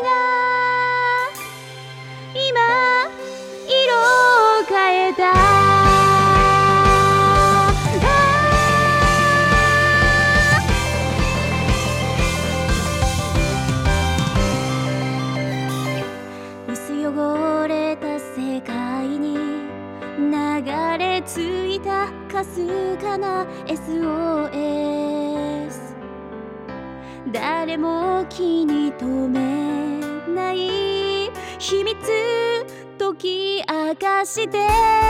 今色を変えた。薄汚れた世界に流れ着いたかすかな SOS。 誰も気に留めない秘密解き明かして。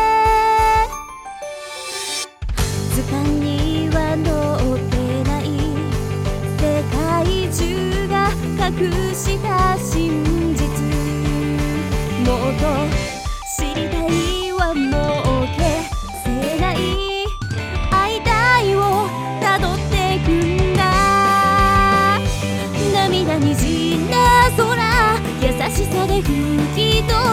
図鑑には載ってない世界中が隠した真実。もっと知りたいはもう消せない会いたいをたどってくんだ。涙にじんだ空優しさで吹き飛